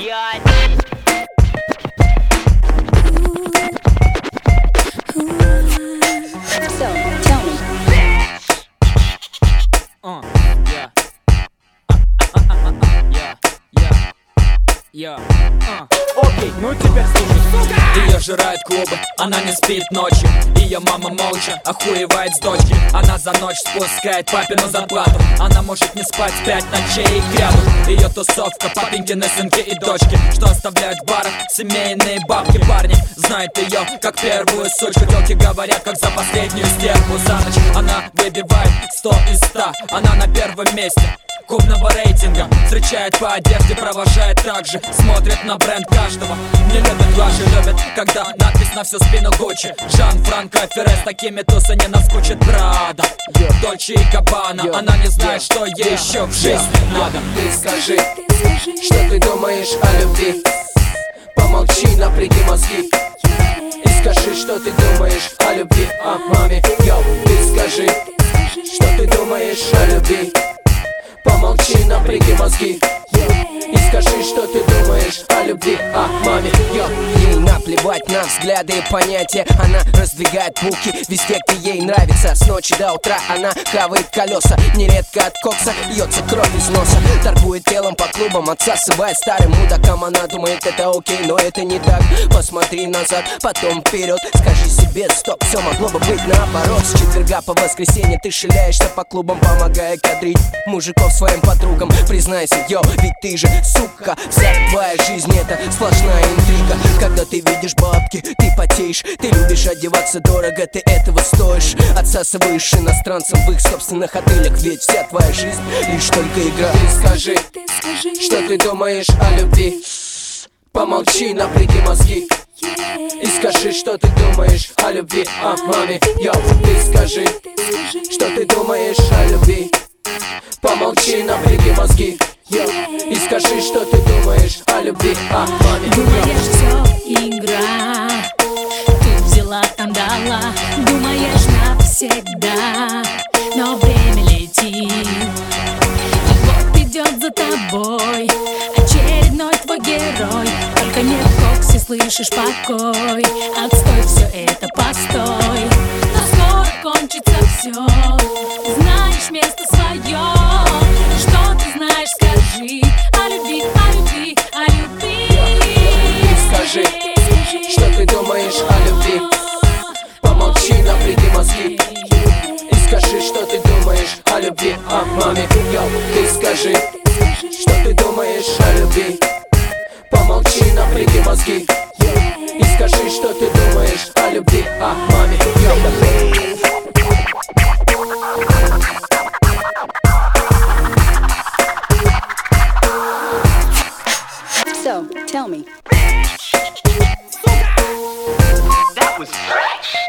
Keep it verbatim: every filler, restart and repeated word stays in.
блядь. So, tell me. Uh, yeah. Yeah, yeah, yeah. Uh. Окей, ну теперь слушай. Ее жирают клубы, она не спит ночью. Ее мама молча охуевает с дочки. Она за ночь спускает папину зарплату. Она может не спать пять ночей кряду. Ее тусовка, папенькины сынки и дочки, что оставляют в барах семейные бабки. Парни знают ее как первую сучку. Тёлки говорят, как за последнюю стерву за ночь. Она выбивает сто из ста. Она на первом месте клубного рейтинга. Встречает по одежде, провожает так же. Смотрит на бренд каждого. Не любят лажи, любят, когда надпись на всю спину Гуччи. Жан-Франко Ферре, с такими туса не наскучит. Прада, Дольче и Габбана. Она не знает, что ей еще в жизни надо. Ты скажи, что ты думаешь о любви. Помолчи, напряги мозги и скажи, что ты думаешь о любви, о маме. Йоу, ты скажи, что ты думаешь о любви. Помолчи, напряги мозги и скажи, что ты думаешь о любви, о маме. Йо. Ей наплевать на взгляды и понятия. Она раздвигает булки везде, где ей нравится. С ночи до утра она хавает колеса. Нередко от кокса льется кровь из носа. Торгует телом по клубам, отсасывая старым мудакам. Она думает, это окей, но это не так. Посмотри назад, потом вперед. Скажи себе, стоп, все могло бы быть наоборот. С четверга по воскресенье ты шляешься по клубам, помогая кадрить мужиков своим подругам. Признайся, йо, ведь ты же сука. Вся твоя жизнь это сплошная интрига. Когда ты видишь бабки, ты потеешь. Ты любишь одеваться дорого, ты этого стоишь. Отсасываешь иностранцам в их собственных отелях. Ведь вся твоя жизнь лишь только игра. Ты скажи, что ты думаешь о любви. Помолчи, напряги мозги и скажи, что ты думаешь о любви, о маме. Йоу, ты скажи, что ты думаешь о любви. Помолчи, напряги мозги и скажи, что ты думаешь о любви, о маме. Думаешь, все игра, ты взяла, там дала. Думаешь навсегда, но время летит. И вот идет за тобой очередной твой герой. Только не в коксе слышишь покой. Отстой, все это постой. Но скоро кончится все. Знаешь место свое. Что ты знаешь, скажи о любви, о любви, о любви. Ты скажи, что ты думаешь о любви. Помолчи, напряги мозги и скажи, что ты думаешь о любви, о маме. Йоу, ты скажи, что ты думаешь о любви. Помолчи, напряги мозги и скажи, что ты думаешь о любви, о маме. Йоу. So, tell me. That was fresh.